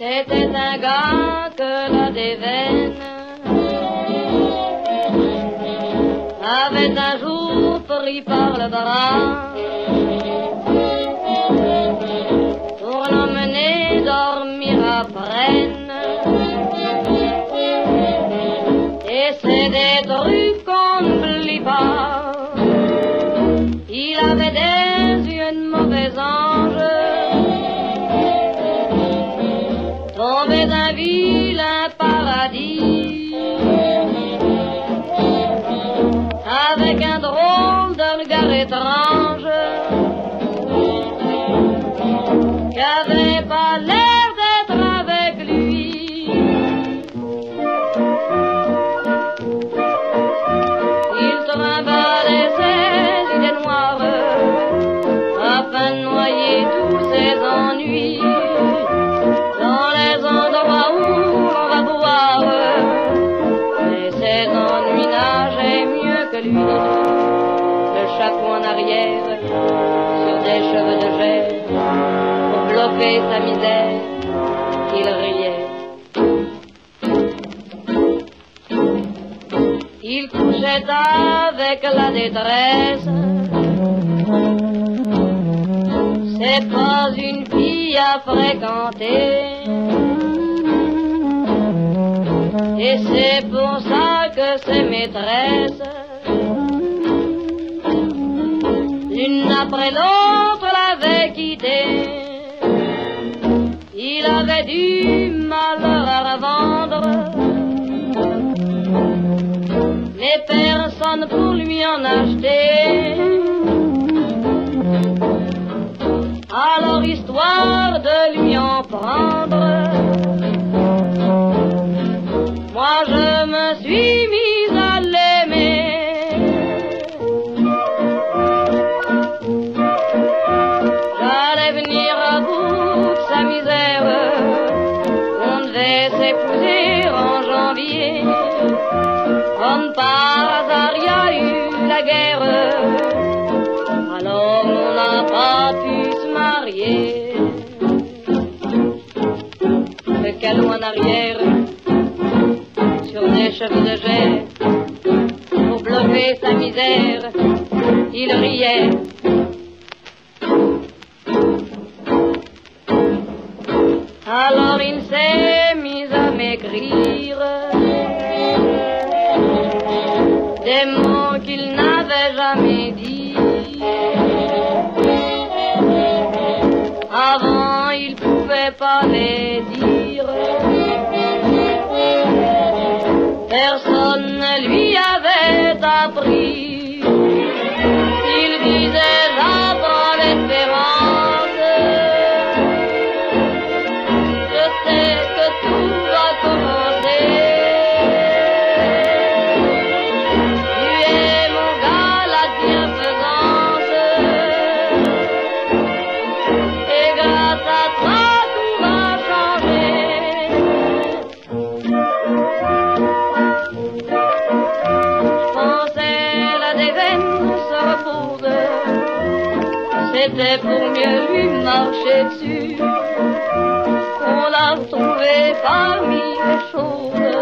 C'était un gars que la déveine avait un jour pris par le bras pour l'emmener dormir à Fresnes. Et c'est des trucs qu'on n'oublie pas. Il avait des yeux de mauvais ange, tombé d'un vilain paradis, avec un drôle de regard étrange, qui avait pas l'air d'être avec lui. Il trimballait ses idées noires afin de noyer tous ses ennuis dans les endroits où on va boire. Mais ses ennuis nageaient mieux que lui, le chapeau en arrière sur des cheveux de gel pour bloquer sa misère. Il riait. Il couchait avec la détresse. C'est pas une fille à fréquenter, et c'est pour ça que ses maîtresses, l'une après l'autre, l'avaient quitté. Il avait du malheur à revendre, mais personne pour lui en acheter. Alors, histoire de lui en prendre, moi je me suis mise à l'aimer. J'allais venir à bout de sa misère. On devait s'épouser en janvier. Comme par hasard, il y a eu la guerre. Alors on n'a pas pu se marier. Le calot en arrière, sur des cheveux de gel, pour bloquer sa misère, il riait. Alors il s'est mis à m'écrire des mots qu'il n'avait jamais dit. Avant, il pouvait pas les dire. Personne ne lui avait appris. Il disait j'apprends l'espérance. Je sais que tout va commencer. Tu es mon gars, la bienfaisance. Et grâce à toi, tout va changer. Je pensais la déveine se repose. C'était pour mieux lui marcher dessus. On l'a retrouvé parmi les choses,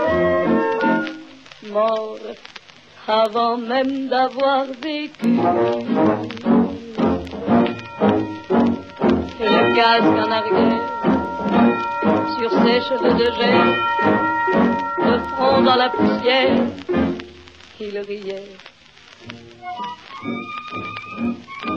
mort avant même d'avoir vécu. Et le casque en arrière, sur ses cheveux de gel, le front dans la poussière, il riait.